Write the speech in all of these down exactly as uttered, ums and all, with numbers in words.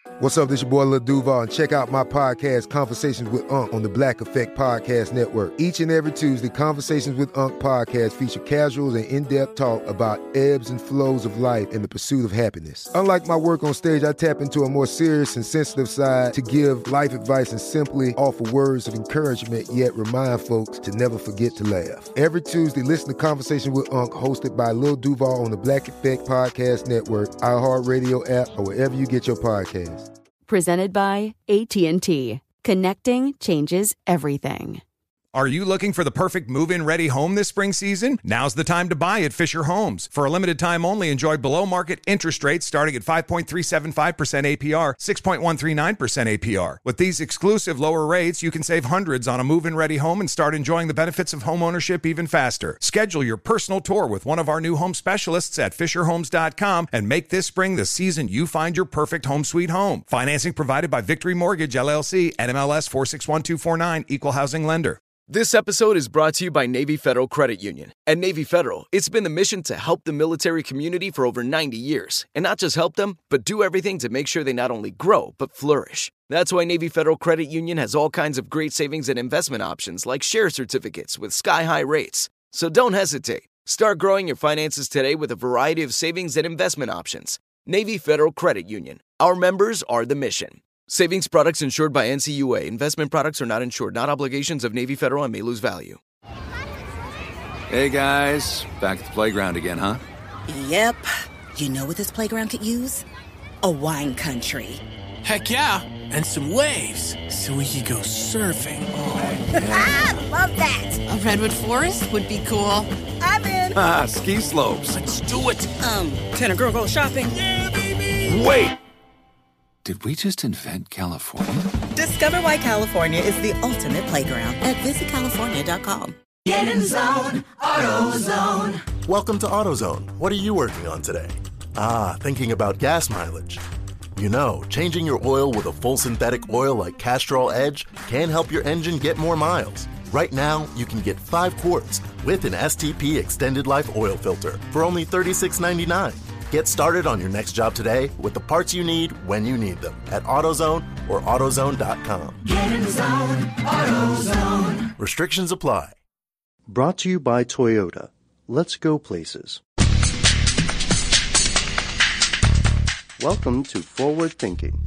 What's up, this your boy Lil Duval, and check out my podcast, Conversations with Unc, on the Black Effect Podcast Network. Each and every Tuesday, Conversations with Unc podcast feature casuals and in-depth talk about ebbs and flows of life and the pursuit of happiness. Unlike my work on stage, I tap into a more serious and sensitive side to give life advice and simply offer words of encouragement, yet remind folks to never forget to laugh. Every Tuesday, listen to Conversations with Unc, hosted by Lil Duval on the Black Effect Podcast Network, iHeartRadio app, or wherever you get your podcasts. Presented by A T and T. Connecting changes everything. Are you looking for the perfect move-in ready home this spring season? Now's the time to buy at Fisher Homes. For a limited time only, enjoy below-market interest rates starting at five point three seven five percent A P R, six point one three nine percent A P R. With these exclusive lower rates, you can save hundreds on a move-in ready home and start enjoying the benefits of homeownership even faster. Schedule your personal tour with one of our new home specialists at fisher homes dot com and make this spring the season you find your perfect home sweet home. Financing provided by Victory Mortgage, L L C, N M L S four six one two four nine, Equal Housing Lender. This episode is brought to you by Navy Federal Credit Union. At Navy Federal, it's been the mission to help the military community for over ninety years. And not just help them, but do everything to make sure they not only grow, but flourish. That's why Navy Federal Credit Union has all kinds of great savings and investment options like share certificates with sky-high rates. So don't hesitate. Start growing your finances today with a variety of savings and investment options. Navy Federal Credit Union. Our members are the mission. Savings products insured by N C U A. Investment products are not insured, not obligations of Navy Federal, and may lose value. Hey, guys. Back at the playground again, huh? Yep. You know what this playground could use? A wine country. Heck yeah. And some waves so we could go surfing. Oh, yeah. Ah, love that. A redwood forest would be cool. I'm in. Ah, ski slopes. Let's do it. Um, can a girl go shopping? Yeah, baby. Wait. Did we just invent California? Discover why California is the ultimate playground at visit california dot com. Get in zone, AutoZone. Welcome to AutoZone. What are you working on today? Ah, thinking about gas mileage. You know, changing your oil with a full synthetic oil like Castrol Edge can help your engine get more miles. Right now, you can get five quarts with an S T P Extended Life Oil Filter for only thirty-six ninety-nine. Get started on your next job today with the parts you need when you need them at AutoZone or AutoZone dot com. Get in the zone, AutoZone. Restrictions apply. Brought to you by Toyota. Let's go places. Welcome to Forward Thinking.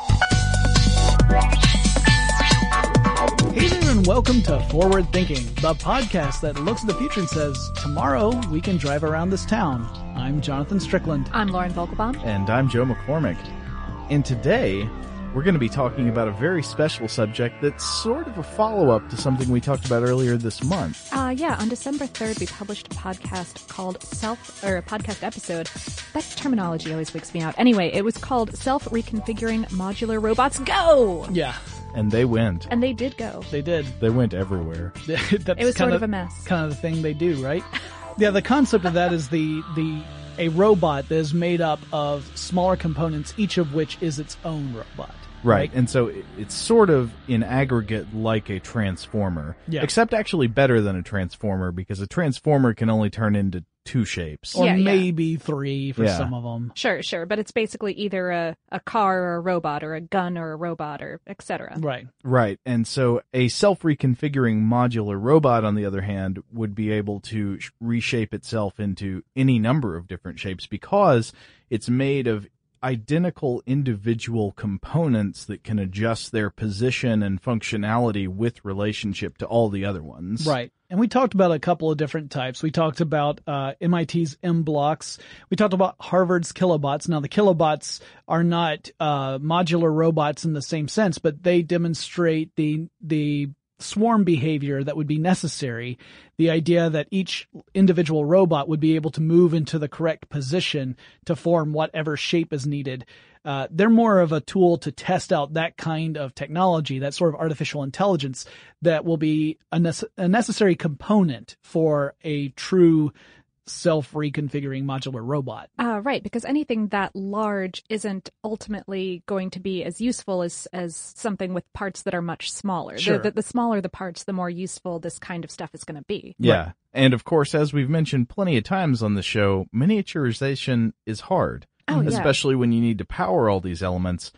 Hey there, and welcome to Forward Thinking, the podcast that looks at the future and says, tomorrow we can drive around this town. I'm Jonathan Strickland. I'm Lauren Vogelbaum. And I'm Joe McCormick. And today, we're going to be talking about a very special subject that's sort of a follow-up to something we talked about earlier this month. Uh, yeah, on December third, we published a podcast called Self, or a podcast episode. That terminology always wakes me out. Anyway, it was called Self-Reconfiguring Modular Robots Go! Yeah. And they went. And they did go. They did. They went everywhere. That's it was kind sort of a mess. Kind of the thing they do, right? Yeah, the concept of that is the the a robot that is made up of smaller components, each of which is its own robot. Right, and so it's sort of in aggregate like a transformer, yeah. Except actually better than a transformer because a transformer can only turn into two shapes. Or yeah, maybe yeah. three for yeah. some of them. Sure, sure, but it's basically either a, a car or a robot or a gun or a robot or et cetera. Right. Right, and so a self-reconfiguring modular robot, on the other hand, would be able to sh- reshape itself into any number of different shapes because it's made of identical individual components that can adjust their position and functionality with relationship to all the other ones. Right. And we talked about a couple of different types. We talked about uh, M I T's M-Blocks. We talked about Harvard's Kilobots. Now, the Kilobots are not uh, modular robots in the same sense, but they demonstrate the the swarm behavior that would be necessary. The idea that each individual robot would be able to move into the correct position to form whatever shape is needed. Uh, they're more of a tool to test out that kind of technology, that sort of artificial intelligence that will be a, nece- a necessary component for a true self-reconfiguring modular robot. Uh, right, because anything that large isn't ultimately going to be as useful as, as something with parts that are much smaller. Sure. The, the, the smaller the parts, the more useful this kind of stuff is going to be. Yeah. Right. And of course, as we've mentioned plenty of times on the show, miniaturization is hard. Oh, yeah. Especially when you need to power all these elements.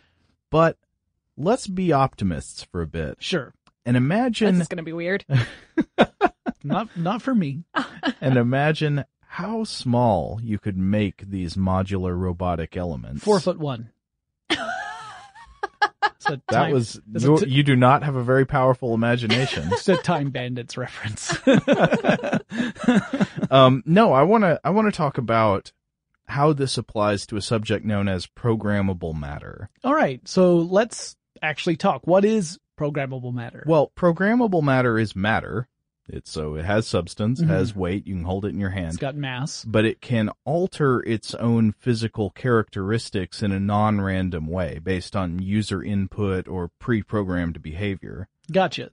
But let's be optimists for a bit. Sure. And imagine... This is going to be weird. not not for me. And imagine how small you could make these modular robotic elements. Four foot one. That time, was... You, t- you do not have a very powerful imagination. It's a Time Bandits reference. um, no, I want to I want to talk about how this applies to a subject known as programmable matter. All right, so let's actually talk. What is programmable matter? Well, programmable matter is matter. It's so it has substance, Mm-hmm. has weight, you can hold it in your hand. It's got mass. But it can alter its own physical characteristics in a non-random way based on user input or pre-programmed behavior. Gotcha.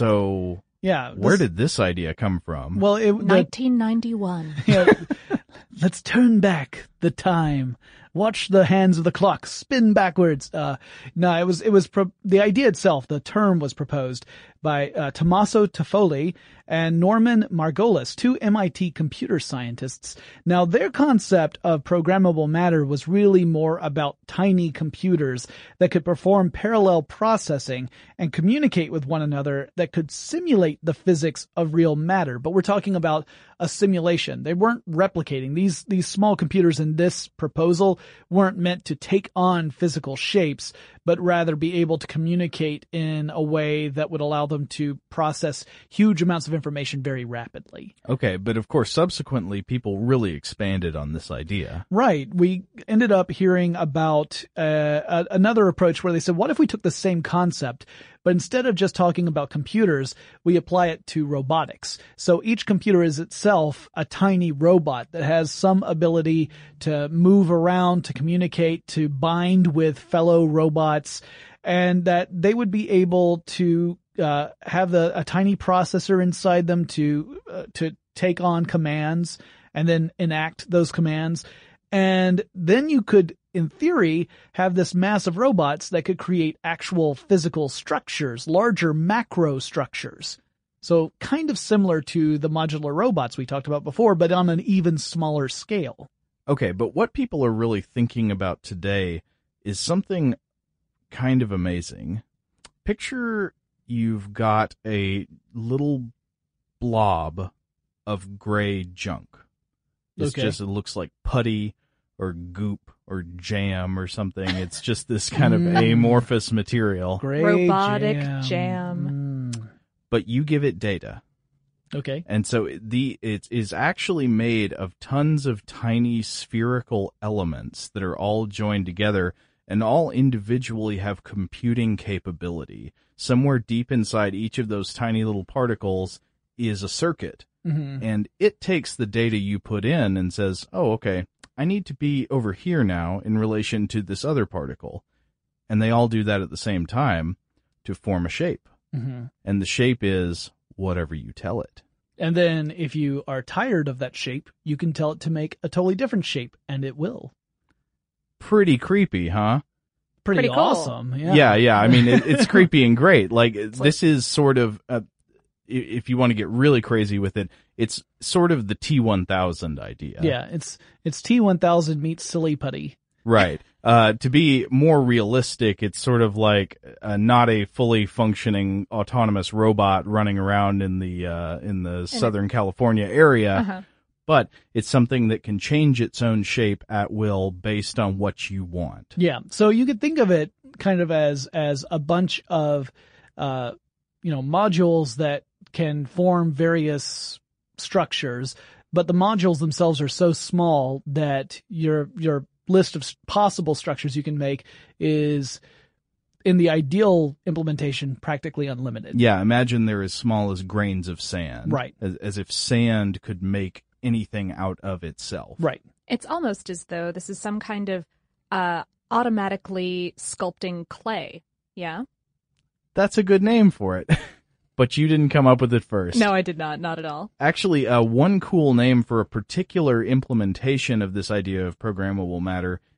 So, yeah, this, where did this idea come from? Well, it, the, nineteen ninety-one. Yeah, let's turn back the time. Watch the hands of the clock spin backwards. Uh, no, it was, it was, pro- the idea itself, the term was proposed by, uh, Tommaso Toffoli and Norman Margolis, two M I T computer scientists. Now, their concept of programmable matter was really more about tiny computers that could perform parallel processing and communicate with one another that could simulate the physics of real matter. But we're talking about a simulation. They weren't replicating. These, these small computers in this proposal weren't meant to take on physical shapes, but rather be able to communicate in a way that would allow them to process huge amounts of information very rapidly. Okay, but of course, subsequently, people really expanded on this idea. Right. We ended up hearing about uh, a- another approach where they said, what if we took the same concept, but instead of just talking about computers, we apply it to robotics. So each computer is itself a tiny robot that has some ability to move around, to communicate, to bind with fellow robots, and that they would be able to uh, have the, a tiny processor inside them to uh, to take on commands and then enact those commands. And then you could, in theory, have this mass of robots that could create actual physical structures, larger macro structures. So kind of similar to the modular robots we talked about before, but on an even smaller scale. Okay, but what people are really thinking about today is something kind of amazing. Picture you've got a little blob of gray junk. It's Okay. just, it looks like putty or goop or jam or something. It's just this kind of Mm. amorphous material. Gray Robotic jam. jam. Mm. But you give it data. Okay. And so the it is actually made of tons of tiny spherical elements that are all joined together and all individually have computing capability. Somewhere deep inside each of those tiny little particles is a circuit. Mm-hmm. And it takes the data you put in and says, oh, okay, I need to be over here now in relation to this other particle. And they all do that at the same time to form a shape. Mm-hmm. And the shape is whatever you tell it. And then if you are tired of that shape, you can tell it to make a totally different shape, and it will. Pretty creepy, huh? Pretty, Pretty cool. awesome. Yeah. Yeah, yeah. I mean, it, it's creepy and great. Like, this is sort of, a, i- if you want to get really crazy with it, it's sort of the T one thousand idea. Yeah, it's it's T one thousand meets Silly Putty. Right. Uh, to be more realistic, it's sort of like uh, not a fully functioning autonomous robot running around in the uh, in the Southern California area, Uh-huh. but it's something that can change its own shape at will based on what you want. Yeah, so you could think of it kind of as as a bunch of uh, you know modules that can form various structures, but the modules themselves are so small that your your list of possible structures you can make is, in the ideal implementation, practically unlimited. Yeah, imagine they're as small as grains of sand. Right. As, as if sand could make anything out of itself. Right. It's almost as though this is some kind of uh, automatically sculpting clay. Yeah? That's a good name for it. But you didn't come up with it first. No, I did not. Not at all. Actually, uh, one cool name for a particular implementation of this idea of programmable matter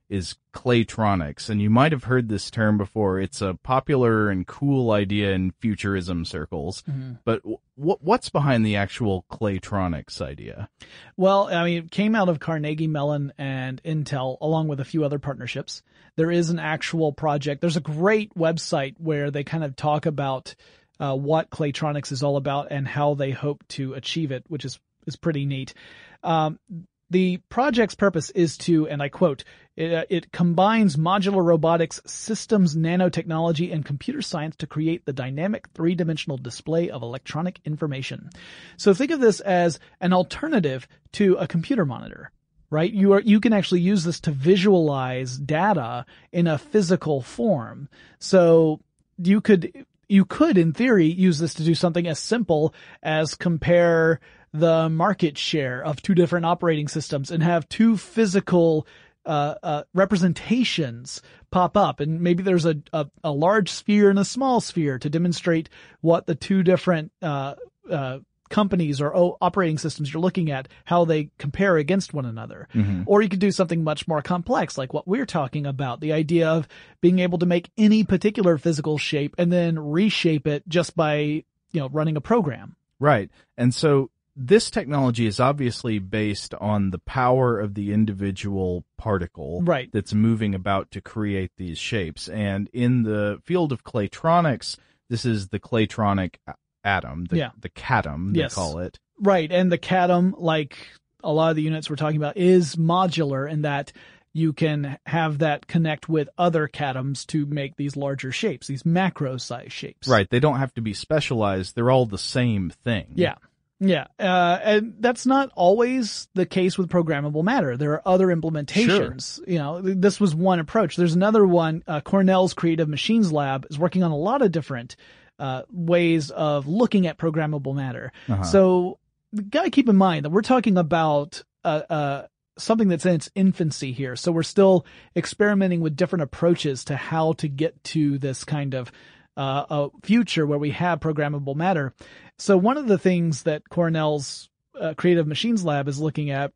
is Claytronics, and you might have heard this term before. It's a popular and cool idea in futurism circles, mm-hmm. but w- what's behind the actual Claytronics idea? Well, I mean, it came out of Carnegie Mellon and Intel, along with a few other partnerships. There is an actual project. There's a great website where they kind of talk about uh, what Claytronics is all about and how they hope to achieve it, which is, is pretty neat. Um, The project's purpose is to, and I quote, it, uh, it combines modular robotics, systems, nanotechnology, and computer science to create the dynamic three-dimensional display of electronic information. So think of this as an alternative to a computer monitor, right? You are, you can actually use this to visualize data in a physical form. So you could, you could, in theory, use this to do something as simple as compare the market share of two different operating systems and have two physical uh, uh, representations pop up. And maybe there's a, a, a large sphere and a small sphere to demonstrate what the two different uh, uh, companies or oh, operating systems you're looking at, how they compare against one another. Mm-hmm. Or you could do something much more complex, like what we're talking about, the idea of being able to make any particular physical shape and then reshape it just by, you know, running a program. Right. And so this technology is obviously based on the power of the individual particle right. that's moving about to create these shapes. And in the field of Claytronics, this is the Claytronic atom, the, yeah. the CATM, they yes. call it. Right. And the CATM, like a lot of the units we're talking about, is modular in that you can have that connect with other CATMs to make these larger shapes, these macro size shapes. Right. They don't have to be specialized. They're all the same thing. Yeah. Yeah, uh, and that's not always the case with programmable matter. There are other implementations. Sure. You know, this was one approach. There's another one. Uh, Cornell's Creative Machines Lab is working on a lot of different uh, ways of looking at programmable matter. Uh-huh. So you gotta keep in mind that we're talking about uh, uh, something that's in its infancy here. So we're still experimenting with different approaches to how to get to this kind of Uh, a future where we have programmable matter. So one of the things that Cornell's uh, Creative Machines Lab is looking at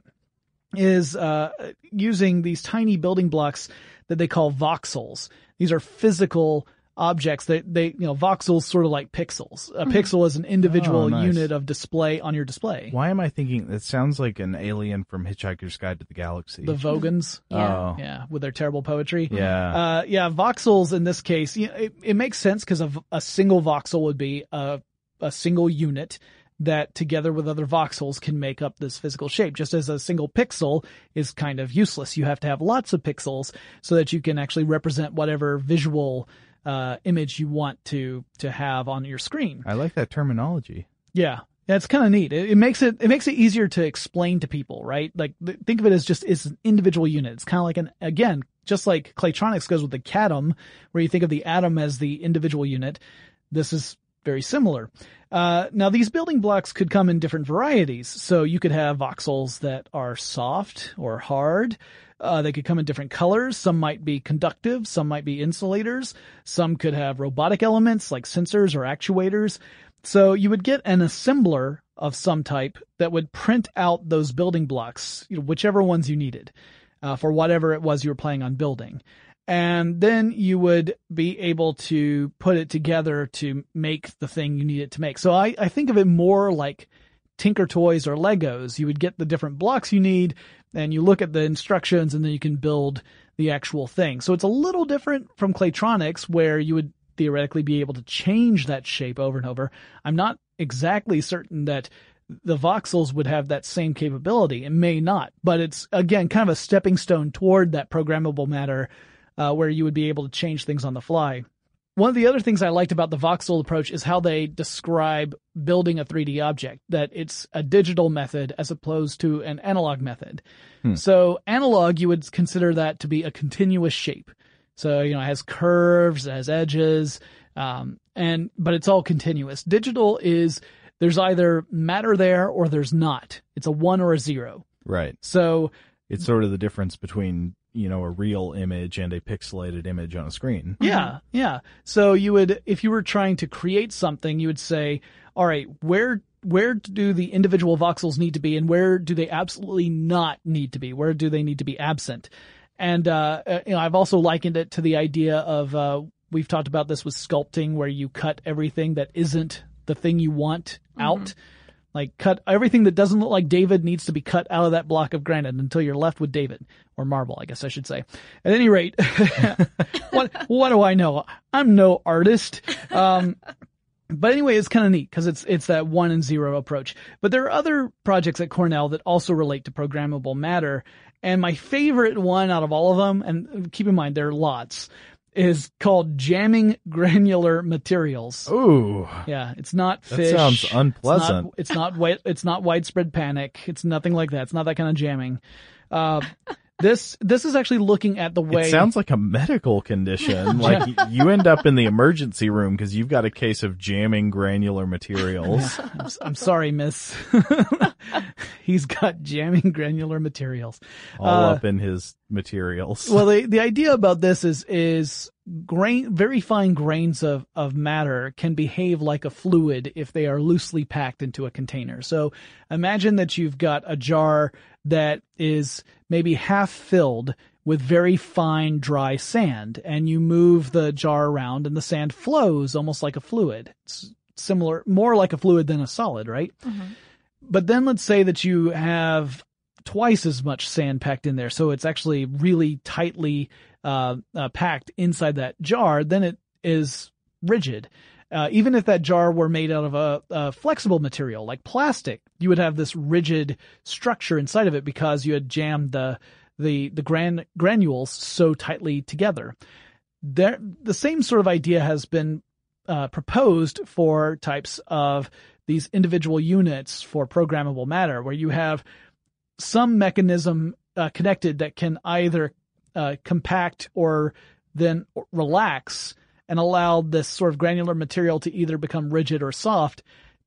is uh, using these tiny building blocks that they call voxels. These are physical objects that they, you know, voxels sort of like pixels. A pixel is an individual oh, nice. unit of display on your display. Why am I thinking it sounds like an alien from Hitchhiker's Guide to the Galaxy? The Vogons. Yeah. Oh. Yeah. With their terrible poetry. Yeah. Uh, yeah. Voxels in this case, you know, it, it makes sense because a, a single voxel would be a, a single unit that together with other voxels can make up this physical shape. Just as a single pixel is kind of useless. You have to have lots of pixels so that you can actually represent whatever visual uh, image you want to, to have on your screen. I like that terminology. Yeah. That's kind of neat. It, it makes it, it makes it easier to explain to people, right? Like th- think of it as just, it's an individual unit. It's kind of like an, again, just like Claytronics goes with the CATM, where you think of the atom as the individual unit. This is very similar. Uh, now these building blocks could come in different varieties. So you could have voxels that are soft or hard. Uh, they could come in different colors. Some might be conductive. Some might be insulators. Some could have robotic elements like sensors or actuators. So you would get an assembler of some type that would print out those building blocks, you know, whichever ones you needed, uh, for whatever it was you were planning on building. And then you would be able to put it together to make the thing you need it to make. So I, I think of it more like Tinker Toys or Legos. You would get the different blocks you need, and you look at the instructions, and then you can build the actual thing. So it's a little different from Claytronics, where you would theoretically be able to change that shape over and over. I'm not exactly certain that the voxels would have that same capability. It may not, but it's, again, kind of a stepping stone toward that programmable matter, uh, where you would be able to change things on the fly. One of the other things I liked about the voxel approach is how they describe building a three D object, that it's a digital method as opposed to an analog method. Hmm. So analog, you would consider that to be a continuous shape. So, you know, it has curves, it has edges, um, and, but it's all continuous. Digital is, there's either matter there or there's not. It's a one or a zero. Right. So it's sort of the difference between, you know, a real image and a pixelated image on a screen. Yeah, yeah. So you would, if you were trying to create something, you would say, all right, where where do the individual voxels need to be, and where do they absolutely not need to be? Where do they need to be absent? And, uh, you know, I've also likened it to the idea of, uh, we've talked about this with sculpting, where you cut everything that isn't the thing you want mm-hmm. out. Like, cut everything that doesn't look like David needs to be cut out of that block of granite until you're left with David. Or marble, I guess I should say. At any rate, what, what do I know? I'm no artist. Um, but anyway, it's kind of neat because it's, it's that one and zero approach. But there are other projects at Cornell that also relate to programmable matter. And my favorite one out of all of them, and keep in mind there are lots, is called jamming granular materials. Ooh. Yeah, it's not fish. That sounds unpleasant. It's not, it's not, wi- it's not widespread panic. It's nothing like that. It's not that kind of jamming. Uh, this, this is actually looking at the way. It sounds like a medical condition. Like you end up in the emergency room because you've got a case of jamming granular materials. Yeah, I'm, I'm sorry, miss. He's got jamming granular materials. All uh, up in his materials. Well, the, the idea about this is, is grain, very fine grains of, of matter can behave like a fluid if they are loosely packed into a container. So imagine that you've got a jar that is maybe half filled with very fine dry sand, and you move the jar around and the sand flows almost like a fluid. It's similar, more like a fluid than a solid, right? Mm-hmm. But then let's say that you have twice as much sand packed in there, so it's actually really tightly uh, uh, packed inside that jar. Then it is rigid. Uh, even if that jar were made out of a, a flexible material like plastic, you would have this rigid structure inside of it because you had jammed the the the gran- granules so tightly together. There, the same sort of idea has been uh, proposed for types of these individual units for programmable matter, where you have some mechanism uh, connected that can either uh, compact or then relax and allow this sort of granular material to either become rigid or soft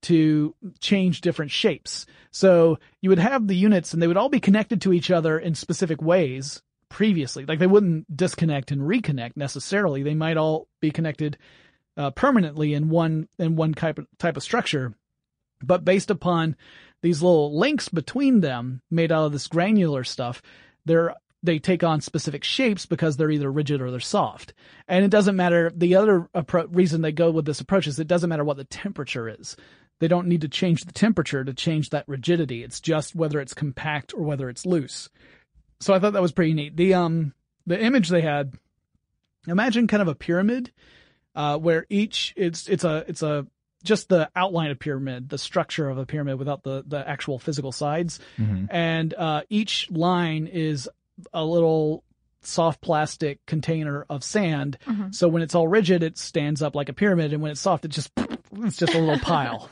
to change different shapes. So you would have the units and they would all be connected to each other in specific ways previously. Like they wouldn't disconnect and reconnect necessarily. They might all be connected uh, permanently in one, in one type of, type of structure. But based upon these little links between them made out of this granular stuff, they're they take on specific shapes because they're either rigid or they're soft. And it doesn't matter. The other appro- reason they go with this approach is it doesn't matter what the temperature is. They don't need to change the temperature to change that rigidity. It's just whether it's compact or whether it's loose. So I thought that was pretty neat. The, um, the image they had, imagine kind of a pyramid, uh, where each, it's, it's a, it's a, just the outline of pyramid, the structure of a pyramid without the, the actual physical sides. Mm-hmm. And, uh, each line is a little soft plastic container of sand. Mm-hmm. So when it's all rigid, it stands up like a pyramid. And when it's soft, it just, it's just a little pile.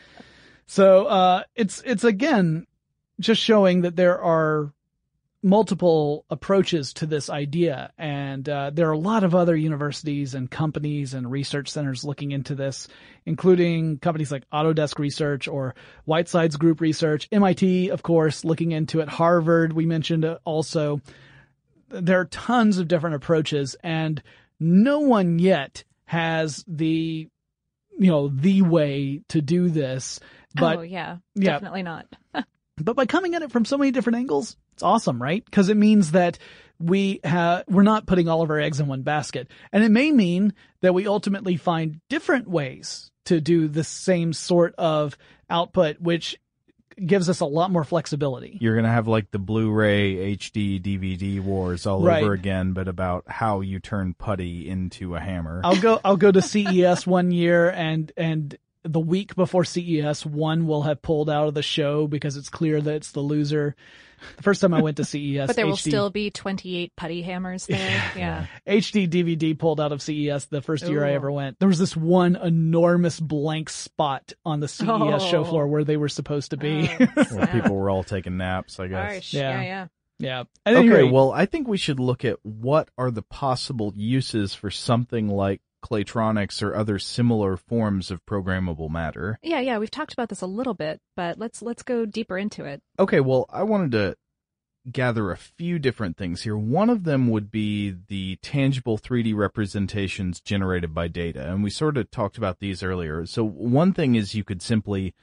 So, uh, it's, it's again, just showing that there are multiple approaches to this idea. And, uh, there are a lot of other universities and companies and research centers looking into this, including companies like Autodesk Research or Whitesides Group Research, M I T, of course, looking into it. Harvard, we mentioned also. There are tons of different approaches, and no one yet has the, you know, the way to do this. But oh, yeah, yeah, definitely not. But by coming at it from so many different angles, it's awesome, right? Because it means that we have, we're not putting all of our eggs in one basket. And it may mean that we ultimately find different ways to do the same sort of output, which gives us a lot more flexibility. You're going to have like the Blu-ray, H D, D V D wars all right. over again, but about how you turn putty into a hammer. I'll go, I'll go to C E S one year and, and, the week before C E S, one will have pulled out of the show because it's clear that it's the loser. The first time I went to C E S, but there will H D, still be twenty-eight putty hammers there. Yeah. H D D V D pulled out of C E S the first Ooh. year I ever went. There was this one enormous blank spot on the C E S oh. show floor where they were supposed to be. Oh, well, people were all taking naps, I guess. Gosh, yeah. Yeah. Yeah. Yeah. Okay. Anyway, well, I think we should look at what are the possible uses for something like Claytronics or other similar forms of programmable matter. Yeah, yeah, we've talked about this a little bit, but let's let's go deeper into it. Okay, well, I wanted to gather a few different things here. One of them would be the tangible three D representations generated by data, and we sort of talked about these earlier. So one thing is you could simply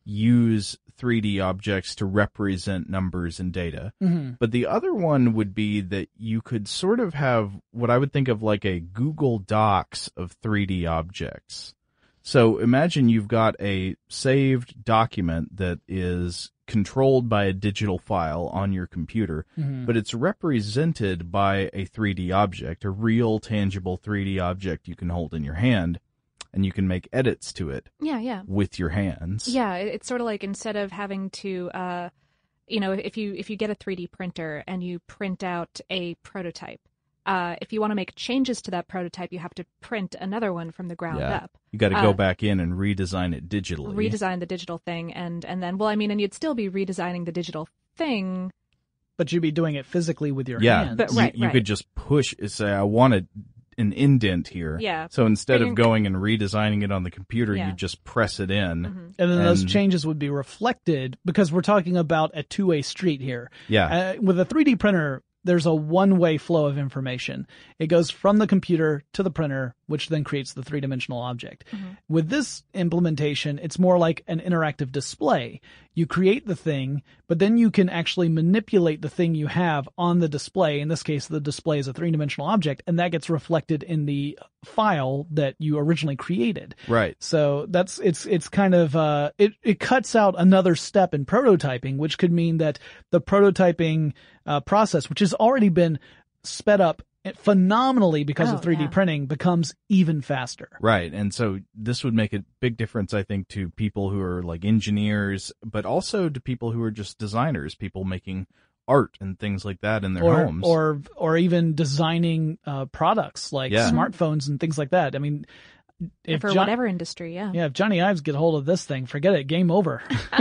use three D objects to represent numbers and data. Mm-hmm. But the other one would be that you could sort of have what I would think of like a Google Docs of three D objects. So imagine you've got a saved document that is controlled by a digital file on your computer, mm-hmm. but it's represented by a three D object, a real tangible three D object you can hold in your hand, and you can make edits to it. Yeah, yeah. With your hands. Yeah, it's sort of like instead of having to, uh, you know, if you if you get a three D printer and you print out a prototype, uh, if you want to make changes to that prototype, you have to print another one from the ground yeah. up. You got to go uh, back in and redesign it digitally. Redesign the digital thing, and and then, well, I mean, and you'd still be redesigning the digital thing. But you'd be doing it physically with your yeah. hands. But, right, you, you right. could just push, say, I want a, an indent here. Yeah. So instead Figuring- of going and redesigning it on the computer, Yeah. you just press it in. Mm-hmm. And then those and- changes would be reflected, because we're talking about a two-way street here. Yeah. Uh, with a three D printer, there's a one-way flow of information. It goes from the computer to the printer, which then creates the three-dimensional object. Mm-hmm. With this implementation, it's more like an interactive display. You create the thing, but then you can actually manipulate the thing you have on the display. In this case, the display is a three-dimensional object, and that gets reflected in the file that you originally created. Right. So that's, it's, it's kind of, uh, it, it cuts out another step in prototyping, which could mean that the prototyping, uh, process, which has already been sped up phenomenally because Oh, of three D yeah. printing, becomes even faster. Right. And so this would make a big difference, I think, to people who are like engineers, but also to people who are just designers, people making art and things like that in their or, homes. Or, or even designing, uh, products like Yeah. smartphones and things like that. I mean, if For John- whatever industry, yeah. yeah, if Johnny Ives get hold of this thing, forget it, game over.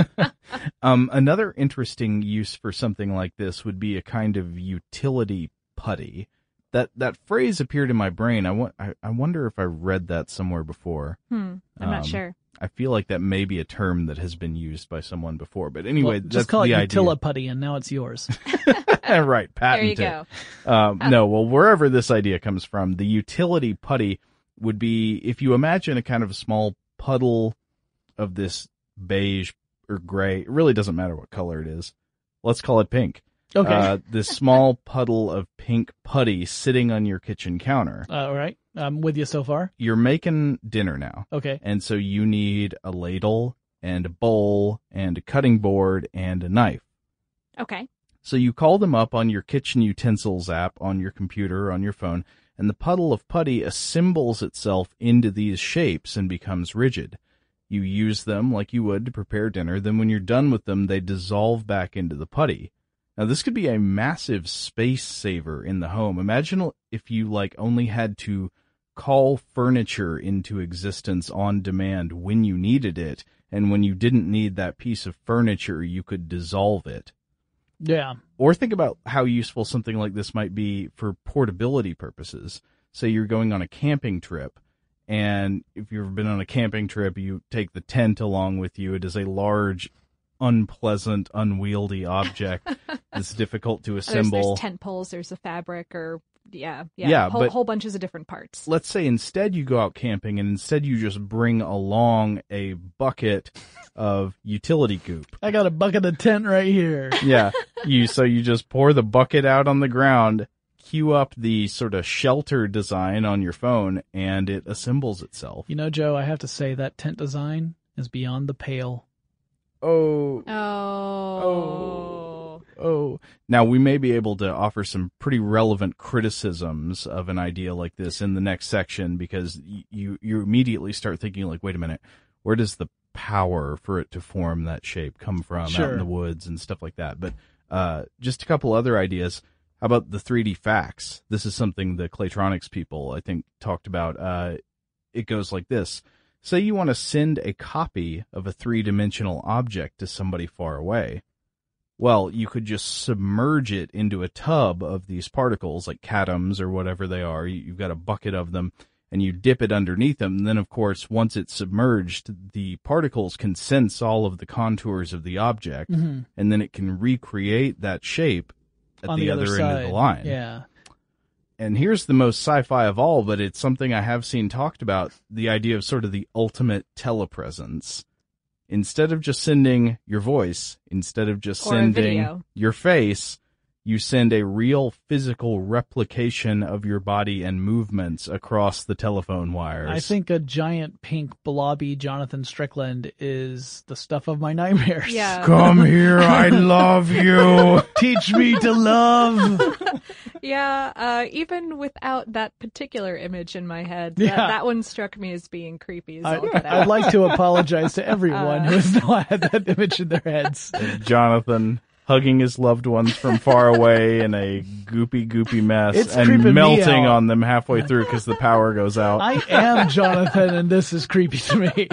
Um, another interesting use for something like this would be a kind of utility putty. That that phrase appeared in my brain. I, wa- I, I wonder if I read that somewhere before. Hmm, I'm not Um, sure. I feel like that may be a term that has been used by someone before. But anyway, Well, that's just call it the idea. utiliputty, and now it's yours. Right, patent There you it. go. Um, No, well, wherever this idea comes from, the utility putty would be, if you imagine a kind of small puddle of this beige or gray, it really doesn't matter what color it is. Let's call it pink. Okay. Uh, this small puddle of pink putty sitting on your kitchen counter. All right. I'm with you so far. You're making dinner now. Okay. And so you need a ladle and a bowl and a cutting board and a knife. Okay. So you call them up on your kitchen utensils app on your computer or on your phone, and the puddle of putty assembles itself into these shapes and becomes rigid. You use them like you would to prepare dinner. Then when you're done with them, they dissolve back into the putty. Now, this could be a massive space saver in the home. Imagine if you like only had to call furniture into existence on demand when you needed it, and when you didn't need that piece of furniture, you could dissolve it. Yeah. Or think about how useful something like this might be for portability purposes. Say you're going on a camping trip, and if you've been on a camping trip, you take the tent along with you. It is a large, unpleasant, unwieldy object that's difficult to There's, assemble. there's tent poles, there's a fabric, or yeah, yeah, Yeah, whole, but- whole bunches of different parts. Let's say instead you go out camping, and instead you just bring along a bucket of utility goop. I got a bucket of tent right here. Yeah, you so you just pour the bucket out on the ground, cue up the sort of shelter design on your phone, and it assembles itself. You know, Joe, I have to say that tent design is beyond the pale. Oh. Oh. Oh. Now, we may be able to offer some pretty relevant criticisms of an idea like this in the next section, because y- you, you immediately start thinking, like, wait a minute, where does the power for it to form that shape come from Sure. out in the woods and stuff like that? But uh, just a couple other ideas. How about the three D fax? This is something the Claytronics people, I think, talked about. Uh, it goes like this. Say you want to send a copy of a three-dimensional object to somebody far away. Well, you could just submerge it into a tub of these particles, like cadmiums or whatever they are. You've got a bucket of them, and you dip it underneath them. And then, of course, once it's submerged, the particles can sense all of the contours of the object, Mhm. and then it can recreate that shape at On the, the other, other end side. of the line. Yeah. And here's the most sci-fi of all, but it's something I have seen talked about, the idea of sort of the ultimate telepresence. instead of just sending your voice, instead of just Or a sending video. your face, you send a real physical replication of your body and movements across the telephone wires. I think a giant pink blobby Jonathan Strickland is the stuff of my nightmares. Yeah. Come here, I love you. Teach me to love. Yeah, uh, even without that particular image in my head, Yeah. that, that one struck me as being creepy as I, all get out. I'd like to apologize to everyone Uh. who has not had that image in their heads. Jonathan hugging his loved ones from far away in a goopy, goopy mess It's creeping me and melting out. on them halfway through because the power goes out. I am Jonathan, and this is creepy to me.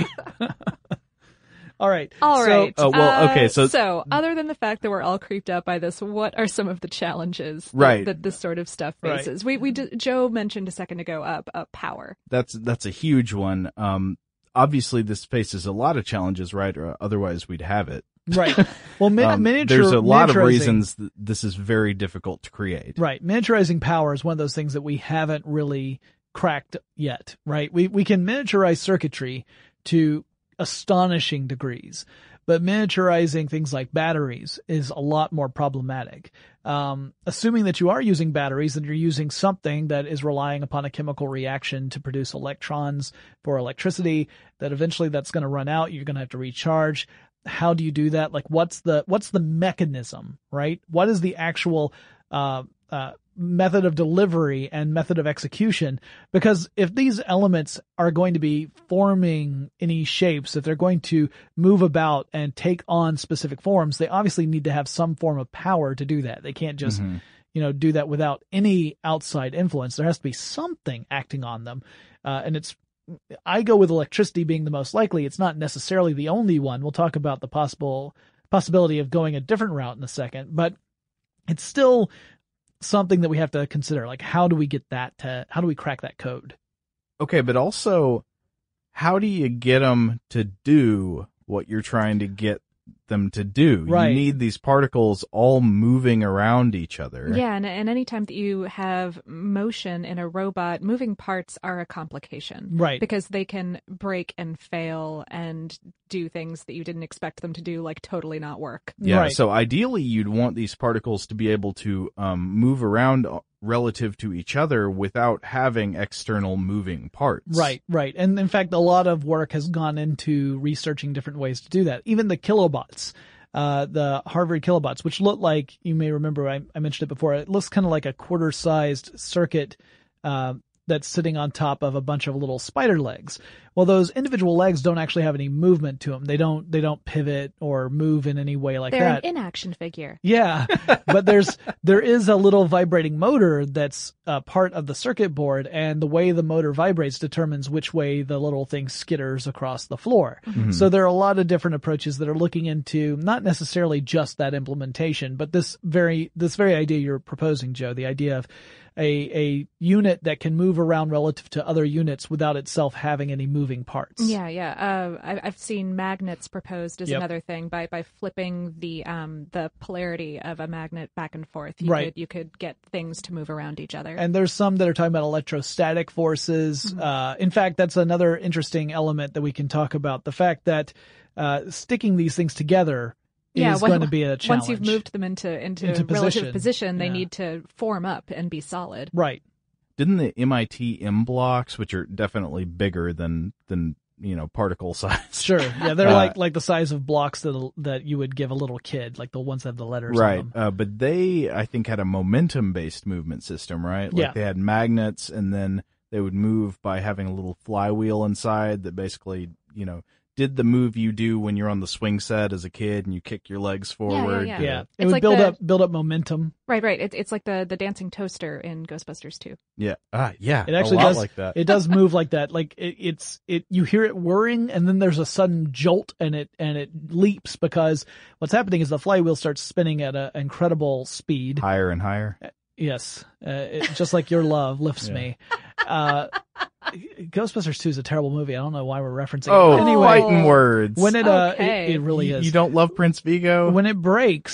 All right. All so- right. Oh, well, okay, Uh, so- so other than the fact that we're all creeped out by this, what are some of the challenges that, Right. that this sort of stuff Right. faces? We we d- Joe mentioned a second ago uh, uh, power. That's that's a huge one. Um, obviously, this faces a lot of challenges, right? Or otherwise, we'd have it. Right. Well, mi- Um, miniature. there's a lot of miniaturizing- reasons that this is very difficult to create. Right. Miniaturizing power is one of those things that we haven't really cracked yet, right? We we can miniaturize circuitry to astonishing degrees, but miniaturizing things like batteries is a lot more problematic. Um, assuming that you are using batteries, then you're using something that is relying upon a chemical reaction to produce electrons for electricity, that eventually that's going to run out. You're going to have to recharge. How do you do that? Like, what's the, what's the mechanism, right? What is the actual, uh, uh, method of delivery and method of execution? Because if these elements are going to be forming any shapes, if they're going to move about and take on specific forms, they obviously need to have some form of power to do that. They can't just, Mhm. you know, do that without any outside influence. There has to be something acting on them. Uh, and it's, I go with electricity being the most likely. It's not necessarily the only one. We'll talk about the possible possibility of going a different route in a second, but it's still something that we have to consider. Like, how do we get that to, how do we crack that code? Okay, but also, how do you get them to do what you're trying to get them to do? Right. You need these particles all moving around each other. Yeah, and, and anytime that you have motion in a robot, moving parts are a complication. Right. Because they can break and fail and do things that you didn't expect them to do, like totally not work. Yeah, Right. so ideally you'd want these particles to be able to um, move around relative to each other without having external moving parts. Right, right. And in fact, a lot of work has gone into researching different ways to do that. Even the kilobots, uh, the Harvard kilobots, which look like, you may remember, I, I mentioned it before, it looks kind of like a quarter-sized circuit, uh, that's sitting on top of a bunch of little spider legs. Well, those individual legs don't actually have any movement to them. They don't, they don't pivot or move in any way like They're that. an inaction figure. Yeah, but there's there is a little vibrating motor that's uh, part of the circuit board, and the way the motor vibrates determines which way the little thing skitters across the floor. Mhm. So there are a lot of different approaches that are looking into not necessarily just that implementation, but this very this very idea you're proposing, Joe, the idea of a a unit that can move around relative to other units without itself having any moving parts. Yeah, yeah. Uh, I, I've seen magnets proposed as Yep. another thing by by flipping the um the polarity of a magnet back and forth. You Right. Could, you could get things to move around each other. And there's some that are talking about electrostatic forces. Uh, in fact, that's another interesting element that we can talk about. The fact that uh, sticking these things together yeah, is when- going to be a challenge. Once you've moved them into into, Into relative position. position, they Yeah. need to form up and be solid. Right. Didn't the M I T M blocks, which are definitely bigger than than you know particle size? Sure. Yeah, they're Uh, like like the size of blocks that that you would give a little kid, like the ones that have the letters Right, on them. uh, but they, I think, had a momentum-based movement system, right? Like Yeah. they had magnets, and then they would move by having a little flywheel inside that basically, you know, did the move you do when you're on the swing set as a kid and you kick your legs forward. yeah. Yeah, it It's would like build the- up build up momentum. Right, right. It, it's like the the dancing toaster in Ghostbusters two. Yeah. Ah, yeah. It actually a lot does like that. It does move like that. Like it, it's it. You hear it whirring, and then there's a sudden jolt, and it and it leaps because what's happening is the flywheel starts spinning at an incredible speed. Higher and higher. Yes, uh, it, just like your love lifts Yeah. me. Uh, Ghostbusters two is a terrible movie. I don't know why we're referencing Oh, it. Anyway, fighting words. when it uh, Okay. it, it really you, is. You don't love Prince Vigo? When it breaks,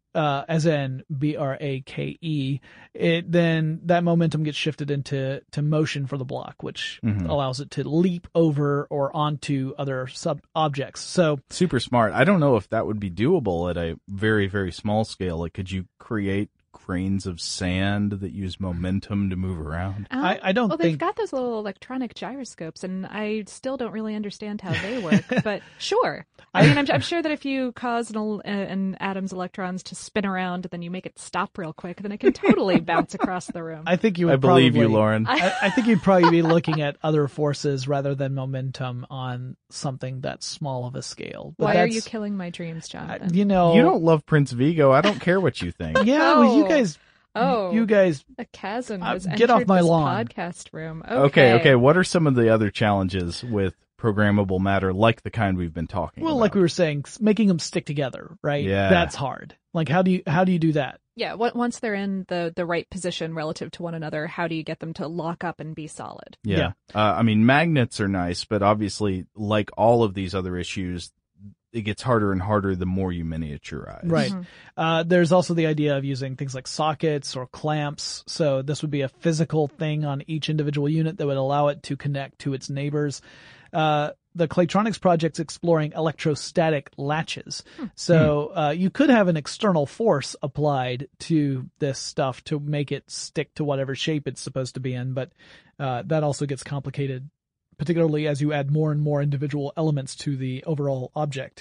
uh, as in B R A K E, it then that momentum gets shifted into to motion for the block, which Mhm. allows it to leap over or onto other sub objects. So Super smart. I don't know if that would be doable at a very, very small scale. Like, could you create grains of sand that use momentum to move around? Um, I, I don't well, think they've got those little electronic gyroscopes, and I still don't really understand how they work. But sure, I mean, I'm, I'm sure that if you cause an, el- uh, an atom's electrons to spin around, then you make it stop real quick, then it can totally bounce across the room. I think you would I believe probably, you, Lauren. I, I think you'd probably be looking at other forces rather than momentum on something that small of a scale. But Why are that's- you killing my dreams, Jonathan? You know, You don't love Prince Vigo. I don't care what you think. Yeah, well, you Oh. guys, Oh, you guys, a chasm uh, has get off entered my this lawn. podcast room. Okay. Okay, okay, What are some of the other challenges with programmable matter, like the kind we've been talking well, about? like we were saying, s- making them stick together, right? Yeah. That's hard. Like, how do you how do you do that? Yeah, what, once they're in the, the right position relative to one another, how do you get them to lock up and be solid? Yeah. Uh, I mean, magnets are nice, but obviously, like all of these other issues, it gets harder and harder the more you miniaturize. Right. Uh, there's also the idea of using things like sockets or clamps. So this would be a physical thing on each individual unit that would allow it to connect to its neighbors. Uh, the Claytronics project's exploring electrostatic latches. So uh, you could have an external force applied to this stuff to make it stick to whatever shape it's supposed to be in, but uh, that also gets complicated, particularly as you add more and more individual elements to the overall object.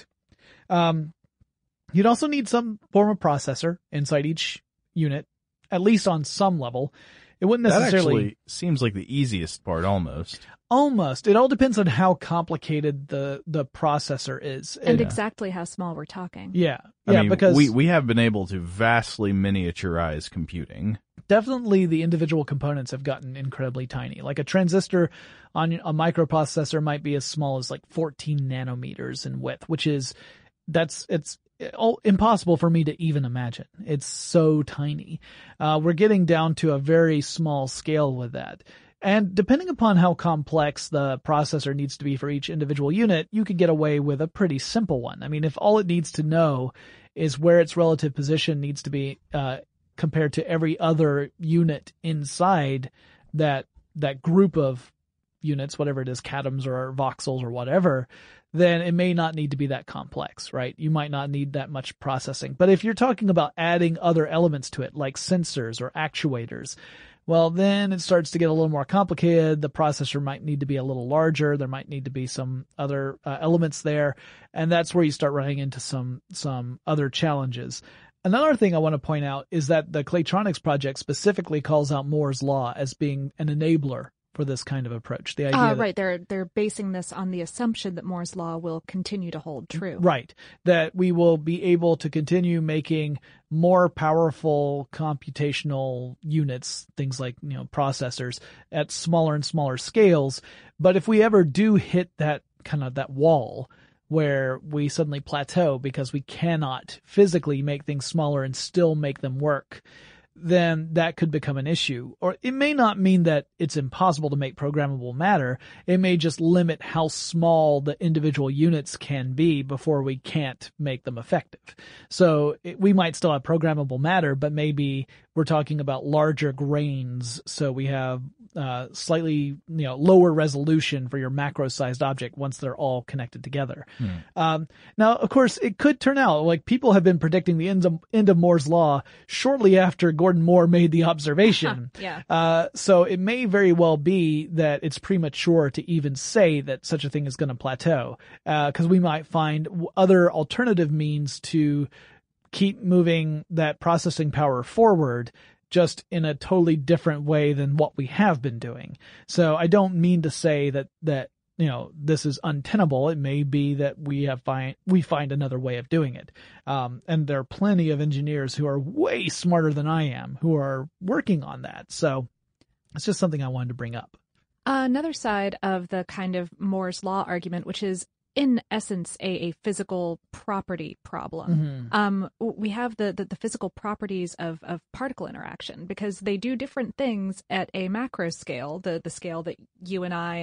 Um, you'd also need some form of processor inside each unit, at least on some level. It wouldn't That necessarily... actually seems like the easiest part, almost. Almost. It all depends on how complicated the, the processor is. And It- exactly how small we're talking. yeah. I yeah, mean, because we, we have been able to vastly miniaturize computing. definitely the individual components have gotten incredibly tiny. Like a transistor on a microprocessor might be as small as like fourteen nanometers in width, which is, that's, it's oh, impossible for me to even imagine. It's so tiny. Uh, we're getting down to a very small scale with that. And depending upon how complex the processor needs to be for each individual unit, you could get away with a pretty simple one. I mean, if all it needs to know is where its relative position needs to be uh, compared to every other unit inside that that group of units, whatever it is, catoms or voxels or whatever, then it may not need to be that complex, right? You might not need that much processing. But if you're talking about adding other elements to it, like sensors or actuators, well, then it starts to get a little more complicated. The processor might need to be a little larger. There might need to be some other uh, elements there. And that's where you start running into some, some other challenges. Another thing I want to point out is that the Claytronics project specifically calls out Moore's Law as being an enabler for this kind of approach. The idea Uh, that- right, they're they're basing this on the assumption that Moore's law will continue to hold true. Right. That we will be able to continue making more powerful computational units, things like, you know, processors at smaller and smaller scales. But if we ever do hit that kind of that wall where we suddenly plateau because we cannot physically make things smaller and still make them work, then that could become an issue. Or it may not mean that it's impossible to make programmable matter. It may just limit how small the individual units can be before we can't make them effective. So it, we might still have programmable matter, but maybe we're talking about larger grains. So we have uh, slightly, you know, lower resolution for your macro-sized object once they're all connected together. Hmm. Um, now, of course, it could turn out like people have been predicting the end of, end of Moore's law shortly after Gordon Moore made the observation. Yeah. Uh, so it may very well be that it's premature to even say that such a thing is going to plateau, because uh, we might find w- other alternative means to keep moving that processing power forward, just in a totally different way than what we have been doing. So I don't mean to say that, that, you know, this is untenable. It may be that we have find, we find another way of doing it. Um, and there are plenty of engineers who are way smarter than I am who are working on that. So it's just something I wanted to bring up. Uh, another side of the kind of Moore's law argument, which is in essence a, a physical property problem. Mhm. Um, we have the, the, the physical properties of, of particle interaction because they do different things at a macro scale, the, the scale that you and I and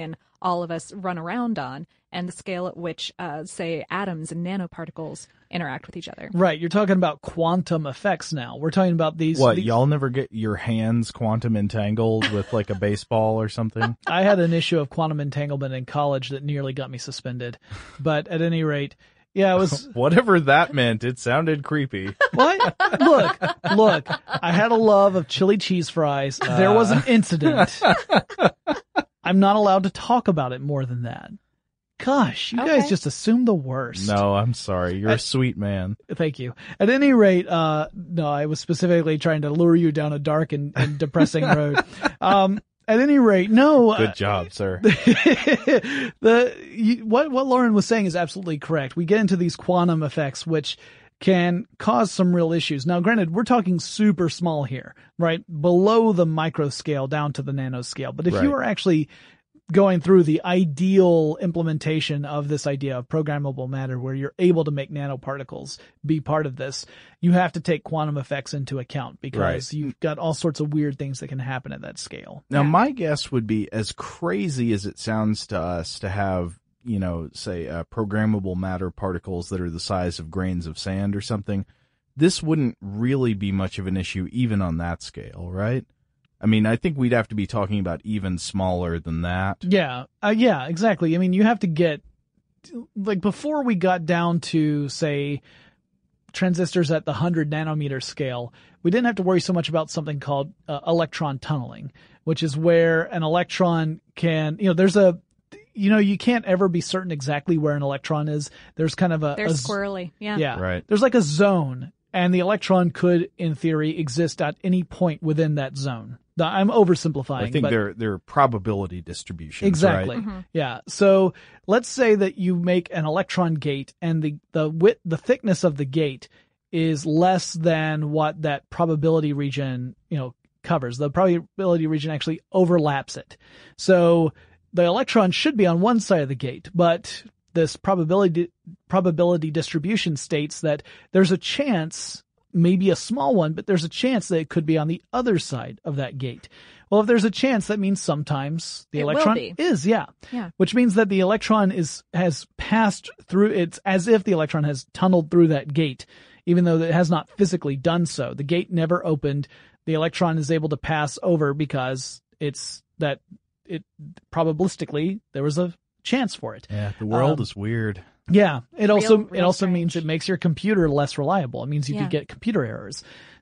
all of us run around on, and the scale at which, uh, say, atoms and nanoparticles interact with each other. Right. You're talking about quantum effects now. We're talking about these. What, these... y'all never get your hands quantum entangled with like a baseball or something? I had an issue of quantum entanglement in college that nearly got me suspended. But at any rate, yeah, it was. Whatever that meant, it sounded creepy. What? Look, look, I had a love of chili cheese fries. Uh... There was an incident. I'm not allowed to talk about it more than that. Gosh, you okay. guys just assume the worst. No, I'm sorry. You're At, a sweet man. Thank you. At any rate, uh, no, I was specifically trying to lure you down a dark and, and depressing road. Um, at any rate, no. Good job, uh, sir. the, you, what, what Lauren was saying is absolutely correct. We get into these quantum effects, which can cause some real issues. Now, granted, we're talking super small here, right? Below the micro scale down to the nano scale. But if right. you are actually going through the ideal implementation of this idea of programmable matter where you're able to make nanoparticles be part of this, you have to take quantum effects into account because right. you've got all sorts of weird things that can happen at that scale. Now, yeah. my guess would be, as crazy as it sounds to us to have, you know, say, uh, programmable matter particles that are the size of grains of sand or something, this wouldn't really be much of an issue even on that scale, right? I mean, I think we'd have to be talking about even smaller than that. Yeah, uh, yeah, exactly. I mean, you have to get, like, before we got down to, say, transistors at the one hundred nanometer scale, we didn't have to worry so much about something called uh, electron tunneling, which is where an electron can, you know, there's a, you know, you can't ever be certain exactly where an electron is. There's kind of a... They're a, squirrely, yeah. Yeah, right. There's like a zone, and the electron could, in theory, exist at any point within that zone. I'm oversimplifying. I think but they're they're probability distributions. Exactly. Right? Mm-hmm. Yeah. So let's say that you make an electron gate, and the the width, the thickness of the gate is less than what that probability region, you know, covers. The probability region actually overlaps it. So the electron should be on one side of the gate, but this probability probability distribution states that there's a chance, maybe a small one, but there's a chance that it could be on the other side of that gate. Well, if there's a chance, that means sometimes the it electron will be. is, yeah. Yeah. Which means that the electron is, has passed through, it's as if the electron has tunneled through that gate, even though it has not physically done so. The gate never opened. The electron is able to pass over because it's that it probabilistically there was a chance for it. Yeah. The world um, is weird. Yeah, it Real, also real it also strange. means it makes your computer less reliable. It means you Yeah. could get computer errors.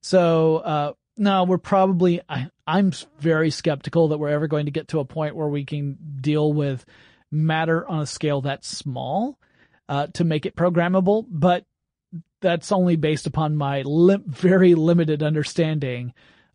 So uh no, we're probably I, I'm very skeptical that we're ever going to get to a point where we can deal with matter on a scale that small uh to make it programmable. But that's only based upon my li- very limited understanding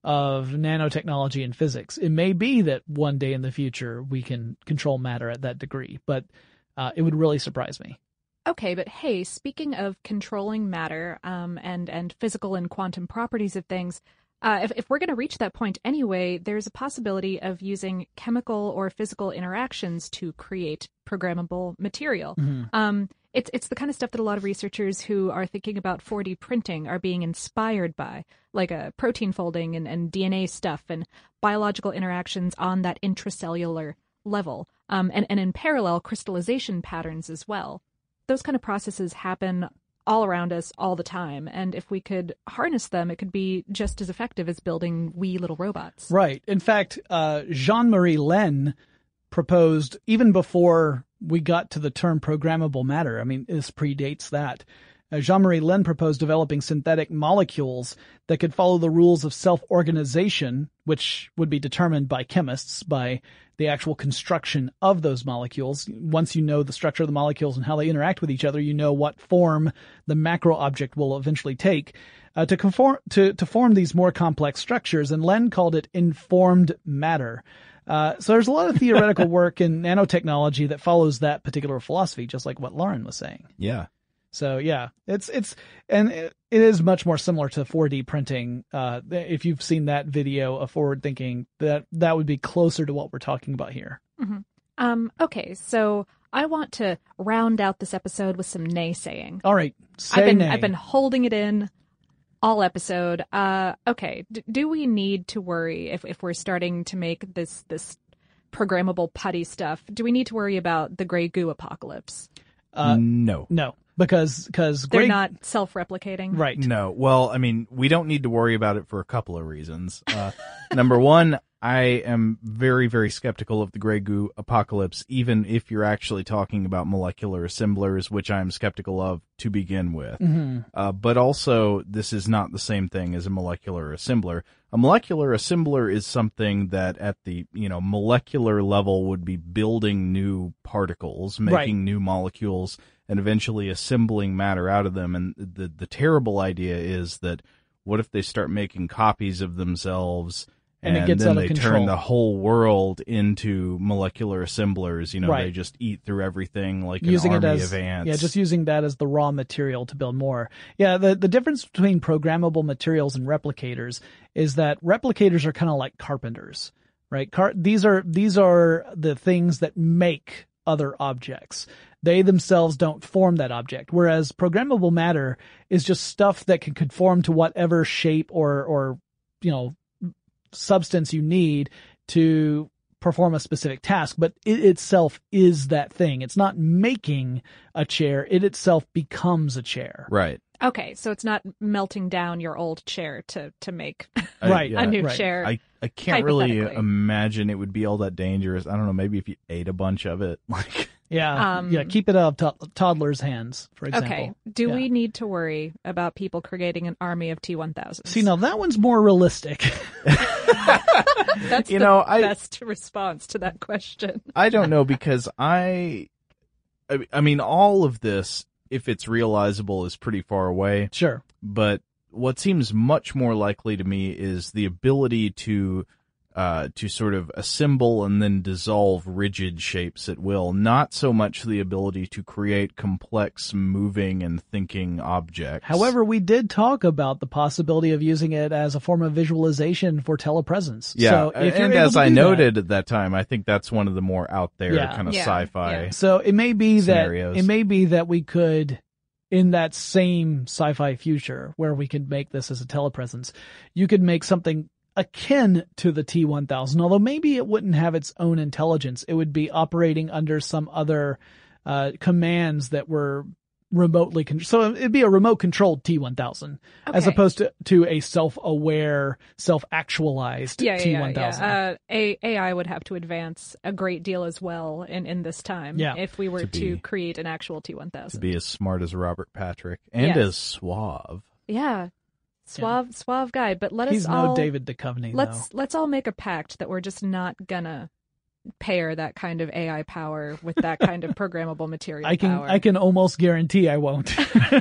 of nanotechnology and physics. It may be that one day in the future we can control matter at that degree, but uh, it would really surprise me. Okay, but hey, speaking of controlling matter um, and, and physical and quantum properties of things, uh, if, if we're going to reach that point anyway, there's a possibility of using chemical or physical interactions to create programmable material. Mm-hmm. Um, it's it's the kind of stuff that a lot of researchers who are thinking about four D printing are being inspired by, like a protein folding and, and D N A stuff and biological interactions on that intracellular level, um, and, and in parallel, crystallization patterns as well. Those kind of processes happen all around us all the time, and if we could harness them, it could be just as effective as building wee little robots. Right. In fact, uh, Jean-Marie Lehn proposed, even before we got to the term programmable matter, I mean, this predates that, uh, Jean-Marie Lehn proposed developing synthetic molecules that could follow the rules of self-organization, which would be determined by chemists, by the actual construction of those molecules. Once you know the structure of the molecules and how they interact with each other, you know what form the macro object will eventually take uh, to conform to to form these more complex structures. And Lehn called it informed matter. Uh, so there's a lot of theoretical work in nanotechnology that follows that particular philosophy, just like what Lauren was saying. Yeah. So yeah, it's, it's, and it, it is much more similar to four D printing. Uh, if you've seen that video of forward thinking, that, that would be closer to what we're talking about here. Mm-hmm. Um, okay. So I want to round out this episode with some naysaying. All right. Say I've been, nay. I've been holding it in all episode. Uh, okay. D- do we need to worry if, if we're starting to make this, this programmable putty stuff, do we need to worry about the gray goo apocalypse? Uh, no. No, because because they're gray... not self-replicating. Right. No. Well, I mean, we don't need to worry about it for a couple of reasons. Uh, number one, I am very, very skeptical of the gray goo apocalypse, even if you're actually talking about molecular assemblers, which I'm skeptical of to begin with. Mm-hmm. Uh, but also, this is not the same thing as a molecular assembler. A molecular assembler is something that at the, you know, molecular level would be building new particles, making Right. new molecules, and eventually assembling matter out of them. And the, the terrible idea is that what if they start making copies of themselves And and, it gets then out of they control. turn the whole world into molecular assemblers? You know, Right. they just eat through everything like using an it army as of ants. yeah, just using that as the raw material to build more. Yeah, the the difference between programmable materials and replicators is that replicators are kind of like carpenters, right? Car- these are these are the things that make other objects. They themselves don't form that object, whereas programmable matter is just stuff that can conform to whatever shape or or you know substance you need to perform a specific task, but it itself is that thing. It's not making a chair. It itself becomes a chair. Right. Okay, so it's not melting down your old chair to, to make I- Right. yeah. a new right. chair. I, I can't really hypothetically. imagine it would be all that dangerous. I don't know, maybe if you ate a bunch of it. Like, Yeah. Um, yeah. Keep it out of to- toddlers' hands, for example. Okay, do Yeah. we need to worry about people creating an army of T one thousands? See, now that one's more realistic. That's You the know, I- best response to that question. I don't know, because I, I, I mean, all of this, if it's realizable, is pretty far away. Sure. But what seems much more likely to me is the ability to uh, to sort of assemble and then dissolve rigid shapes at will, not so much the ability to create complex moving and thinking objects. However, we did talk about the possibility of using it as a form of visualization for telepresence. Yeah, So if you're and able as to I do that- noted at that time, I think that's one of the more out there Yeah. kind of Yeah, sci-fi. yeah. So it may be scenarios. that it may be that we could, in that same sci-fi future where we could make this as a telepresence, you could make something akin to the T one thousand, although maybe it wouldn't have its own intelligence. It would be operating under some other uh, commands that were remotely con- so it'd be a remote controlled T one thousand as Okay. opposed to, to a self-aware, self-actualized Yeah, T yeah, one thousand. yeah. Uh, a- AI would have to advance a great deal as well in, in this time Yeah. if we were To to, be- create an actual T one To thousand. be as smart as Robert Patrick and Yes. as suave. Yeah. Suave, suave guy, but let He's us no all David Duchovny, let's though. let's all make a pact that we're just not gonna pair that kind of A I power with that kind of programmable material I can power. I can almost guarantee I won't.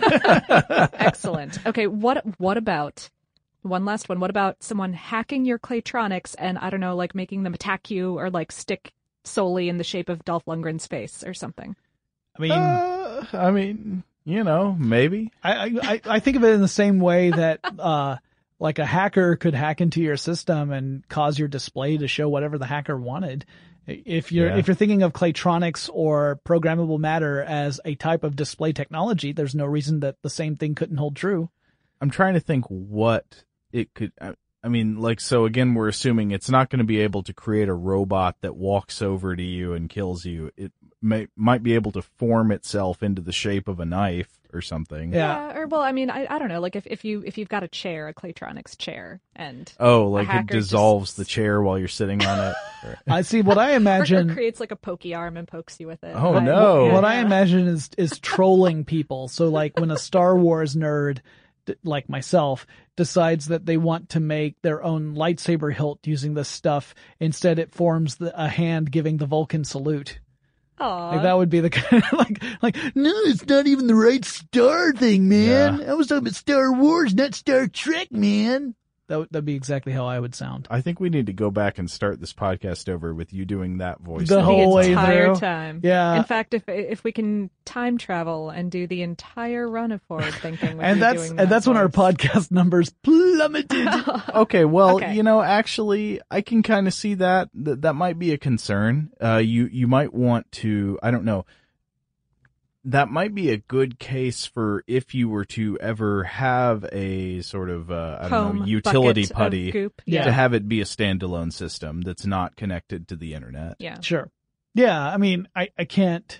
Excellent. Okay, what what about one last one? What about someone hacking your Claytronics and I don't know, like making them attack you or like stick solely in the shape of Dolph Lundgren's face or something? I mean, Uh, I mean, you know, maybe. I, I, I think of it in the same way that, uh, like a hacker could hack into your system and cause your display to show whatever the hacker wanted. If you're, Yeah. if you're thinking of Claytronics or programmable matter as a type of display technology, there's no reason that the same thing couldn't hold true. I'm trying to think what it could. I, I mean, like, so again, we're assuming it's not going to be able to create a robot that walks over to you and kills you. It may might be able to form itself into the shape of a knife or something. Yeah. or well, I mean, I, I don't know. Like if, if you if you've got a chair, a Claytronics chair, and Oh, a like it hacker dissolves just- the chair while you're sitting on it. Or- I see what I or, imagine. or creates like a pokey arm and pokes you with it. Oh, I- no. yeah, What I yeah. imagine is is trolling people. So like when a Star Wars nerd d- like myself decides that they want to make their own lightsaber hilt using this stuff, instead it forms the, a hand giving the Vulcan salute. Aw. Like that would be the kind of like like no, it's not even the right Star thing, man. I was talking about Star Wars, not Star Trek, man. That would that'd be exactly how I would sound. I think we need to go back and start this podcast over with you doing that voice. The the whole way entire through. time. Yeah. In fact, if if we can time travel and do the entire run of forward thinking, with And you that's doing and that that's when our voice. podcast numbers plummeted. Okay, well, Okay. you know, actually, I can kind of see that. That that might be a concern. Uh, you you might want to, I don't know, that might be a good case for if you were to ever have a sort of, uh, I don't Home know, utility bucket of putty, goop. to Yeah. have it be a standalone system that's not connected to the internet. Yeah. Sure. Yeah, I mean, I, I can't,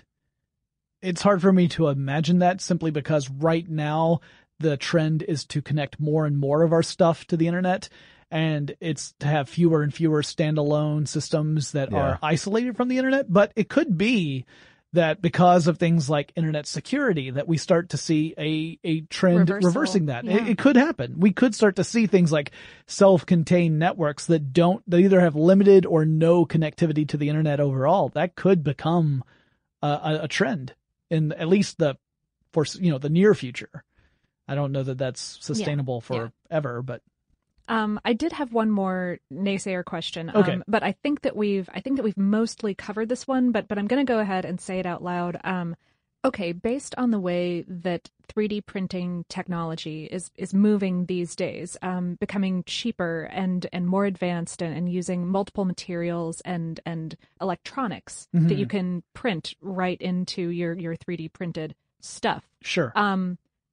it's hard for me to imagine that simply because right now the trend is to connect more and more of our stuff to the internet, and it's to have fewer and fewer standalone systems that Yeah. are isolated from the internet. But it could be that because of things like internet security that we start to see a, a trend Reversal. reversing that. Yeah. It, it could happen. We could start to see things like self-contained networks that don't, that either have limited or no connectivity to the internet overall. That could become a, a, a trend in at least the, for, you know, the near future. I don't know that that's sustainable Yeah. forever, but. Um, I did have one more naysayer question, Okay. um, but I think that we've I think that we've mostly covered this one. But but I'm going to go ahead and say it out loud. Um, okay, based on the way that three D printing technology is is moving these days, um, becoming cheaper and and more advanced, and, and using multiple materials and and electronics Mhm. that you can print right into your your three D printed stuff. Sure. Um,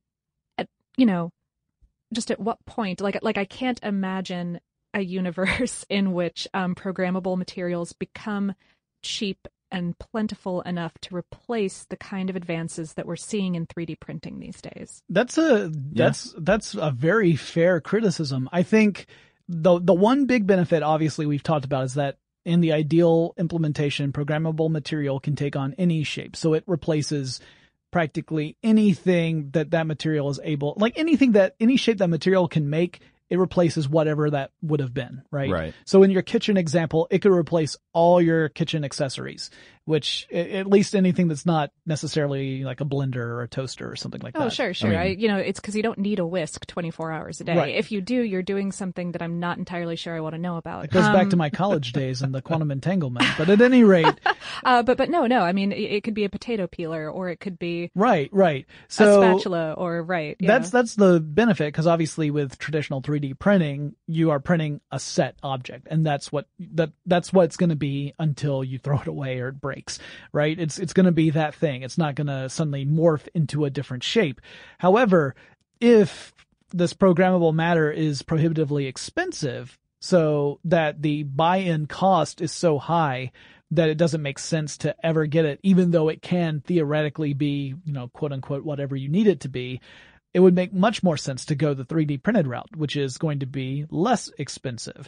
at, you know. Just at what point, like, like I can't imagine a universe in which um, programmable materials become cheap and plentiful enough to replace the kind of advances that we're seeing in three D printing these days. That's a that's yeah. that's a very fair criticism. I think the the one big benefit, obviously, we've talked about is that in the ideal implementation, programmable material can take on any shape, so it replaces practically anything that that material is able, like anything that any shape that material can make, it replaces whatever that would have been, right? Right. So in your kitchen example, it could replace all your kitchen accessories, which at least anything that's not necessarily like a blender or a toaster or something like oh, that. Oh, sure, sure. I, mean, I you know, it's because you don't need a whisk twenty-four hours a day. Right. If you do, you're doing something that I'm not entirely sure I want to know about. It goes um, back to my college days and the quantum entanglement. But at any rate, uh, but but no, no. I mean, it, it could be a potato peeler, or it could be right, right. So a spatula, or right. Yeah. That's that's the benefit, because obviously with traditional three D printing, you are printing a set object, and that's what that that's what it's going to be until you throw it away or it breaks, right? It's it's going to be that thing. It's not going to suddenly morph into a different shape. However, if this programmable matter is prohibitively expensive, so that the buy-in cost is so high that it doesn't make sense to ever get it, even though it can theoretically be, you know, quote unquote, whatever you need it to be, it would make much more sense to go the three D printed route, which is going to be less expensive.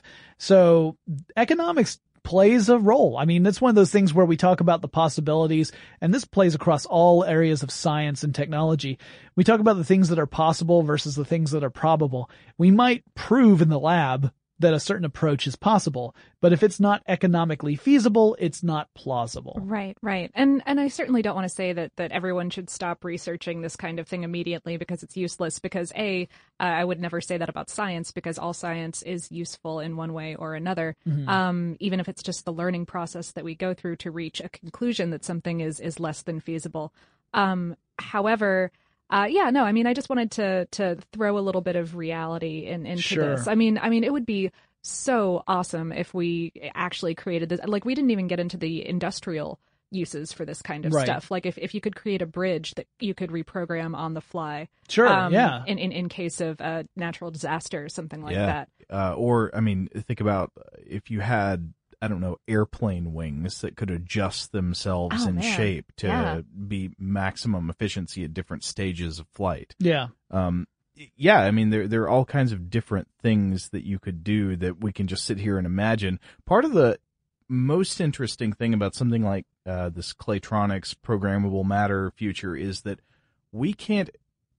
So economics plays a role. I mean, it's one of those things where we talk about the possibilities, and this plays across all areas of science and technology. We talk about the things that are possible versus the things that are probable. We might prove in the lab that a certain approach is possible, but if it's not economically feasible, it's not plausible. Right, right. And and I certainly don't want to say that, that everyone should stop researching this kind of thing immediately because it's useless, because A, uh, I would never say that about science, because all science is useful in one way or another, mm-hmm. um, even if it's just the learning process that we go through to reach a conclusion that something is, is less than feasible. Um, however... Uh, yeah, no, I mean, I just wanted to to throw a little bit of reality in, into sure. this. I mean, I mean, it would be so awesome if we actually created this. Like, we didn't even get into the industrial uses for this kind of right. stuff. Like, if, if you could create a bridge that you could reprogram on the fly. Sure, um, yeah. In, in, in case of a natural disaster or something like yeah. that. Uh, or, I mean, think about if you had, I don't know, airplane wings that could adjust themselves oh, in man. shape to yeah. be maximum efficiency at different stages of flight. Yeah. Um, yeah, I mean, there there are all kinds of different things that you could do that we can just sit here and imagine. Part of the most interesting thing about something like uh, this Claytronics programmable matter future is that we can't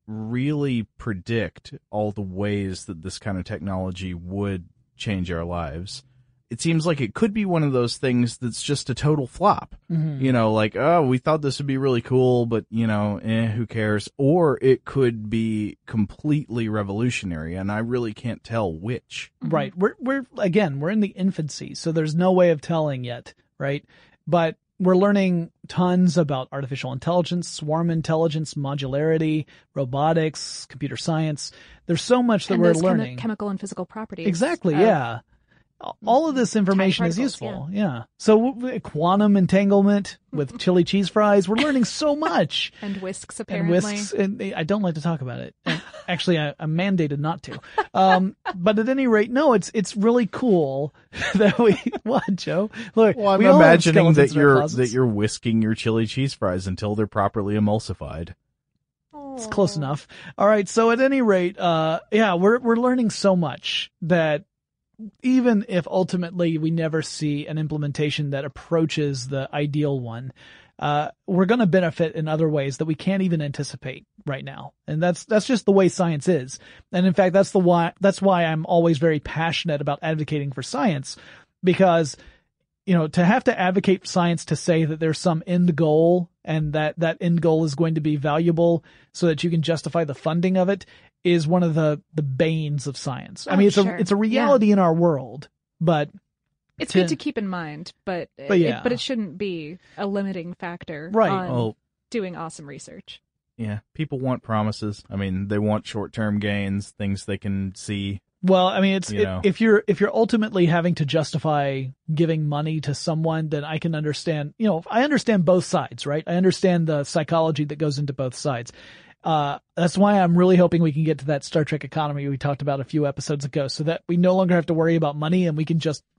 really predict all the ways that this kind of technology would change our lives. It seems like it could be one of those things that's just a total flop. Mm-hmm. You know, like, oh, we thought this would be really cool, but, you know, eh, who cares? Or it could be completely revolutionary, and I really can't tell which. Right. We're, we're, again, we're in the infancy, so there's no way of telling yet, right? But we're learning tons about artificial intelligence, swarm intelligence, modularity, robotics, computer science. There's so much that and we're those learning. Chemi- chemical and physical properties. Exactly, of- yeah. all of this information is useful. Yeah. yeah. So w- quantum entanglement with chili cheese fries. We're learning so much. And whisks, apparently. And whisks. And I don't like to talk about it. And actually, I, I'm mandated not to. Um, but at any rate, no, it's it's really cool that we. What, Joe? Look, well, I'm we all have imagining that skeletons in our you're closets. that you're whisking your chili cheese fries until they're properly emulsified. It's close enough. All right. So at any rate, uh, yeah, we're we're learning so much that even if ultimately we never see an implementation that approaches the ideal one, uh, we're going to benefit in other ways that we can't even anticipate right now. And that's, that's just the way science is. And in fact, that's the why, that's why I'm always very passionate about advocating for science, because, you know, to have to advocate science to say that there's some end goal and that that end goal is going to be valuable so that you can justify the funding of it is one of the, the banes of science. I Oh, mean, it's sure. a, it's a reality Yeah. in our world, but It's to- good to keep in mind, but But yeah. it, but it shouldn't be a limiting factor Right. on Oh. doing awesome research. Yeah, people want promises. I mean, they want short-term gains, things they can see. Well, I mean, it's You it, know. if you're if you're ultimately having to justify giving money to someone, then I can understand. You know, I understand both sides, right? I understand the psychology that goes into both sides. Uh, that's why I'm really hoping we can get to that Star Trek economy we talked about a few episodes ago, so that we no longer have to worry about money and we can just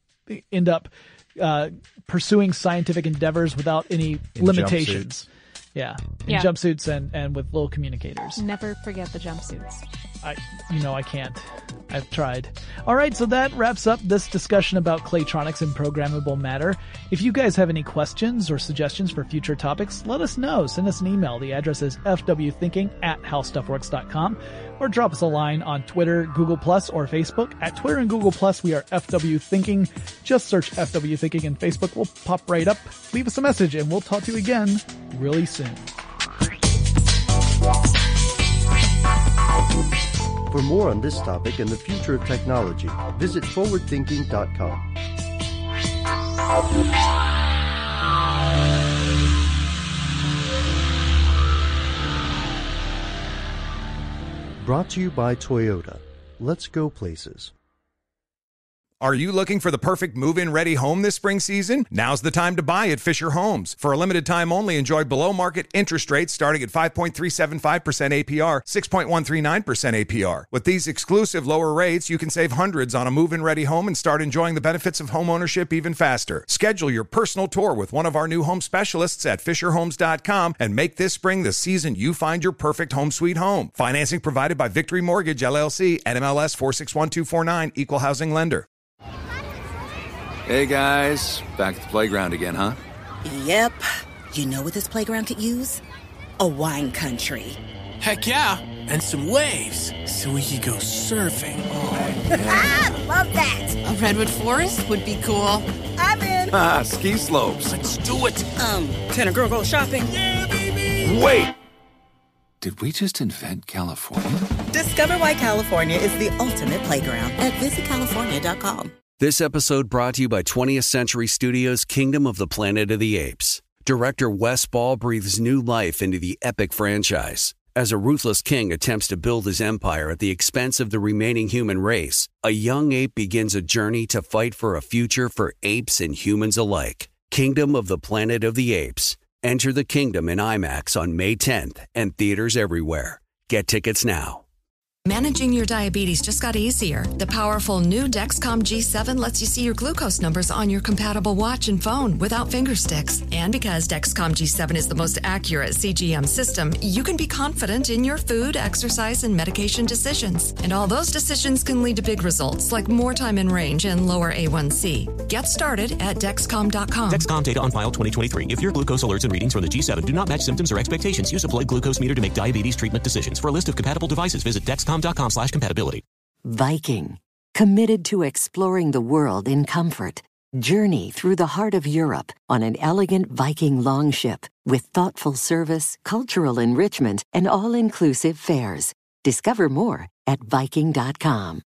end up uh, pursuing scientific endeavors without any In limitations. Yeah, in Yeah. jumpsuits and and with little communicators. Never forget the jumpsuits. I, you know, I can't. I've tried. All right, so that wraps up this discussion about Claytronics and programmable matter. If you guys have any questions or suggestions for future topics, let us know. Send us an email. The address is f w thinking at how stuff works dot com, or drop us a line on Twitter, Google Plus, or Facebook. At Twitter and Google Plus, we are F W Thinking. Just search F W Thinking in Facebook. We'll pop right up. Leave us a message, and we'll talk to you again really soon. For more on this topic and the future of technology, visit forward thinking dot com. Brought to you by Toyota. Let's go places. Are you looking for the perfect move-in ready home this spring season? Now's the time to buy at Fisher Homes. For a limited time only, enjoy below-market interest rates starting at five point three seven five percent A P R, six point one three nine percent A P R. With these exclusive lower rates, you can save hundreds on a move-in ready home and start enjoying the benefits of home ownership even faster. Schedule your personal tour with one of our new home specialists at fisher homes dot com and make this spring the season you find your perfect home sweet home. Financing provided by Victory Mortgage, L L C, N M L S four six one two four nine, Equal Housing Lender. Hey guys, back at the playground again, huh? Yep. You know what this playground could use? A wine country. Heck yeah, and some waves so we could go surfing. Oh, Ah, love that. A redwood forest would be cool. I'm in. Ah, ski slopes. let's do it. Um, can a girl go shopping? Yeah, baby. Wait! Did we just invent California? Discover why California is the ultimate playground at visit california dot com. This episode brought to you by twentieth Century Studios' Kingdom of the Planet of the Apes. Director Wes Ball breathes new life into the epic franchise. As a ruthless king attempts to build his empire at the expense of the remaining human race, a young ape begins a journey to fight for a future for apes and humans alike. Kingdom of the Planet of the Apes. Enter the kingdom in IMAX on May tenth and theaters everywhere. Get tickets now. Managing your diabetes just got easier. The powerful new Dexcom G seven lets you see your glucose numbers on your compatible watch and phone without finger sticks. And because Dexcom G seven is the most accurate C G M system, you can be confident in your food, exercise, and medication decisions. And all those decisions can lead to big results like more time in range and lower A one C. Get started at Dexcom dot com. Dexcom data on file twenty twenty-three. If your glucose alerts and readings from the G seven do not match symptoms or expectations, use a blood glucose meter to make diabetes treatment decisions. For a list of compatible devices, visit dexcom dot com slash compatibility. Viking, committed to exploring the world in comfort. Journey through the heart of Europe on an elegant Viking longship with thoughtful service, cultural enrichment, and all-inclusive fares. Discover more at viking dot com.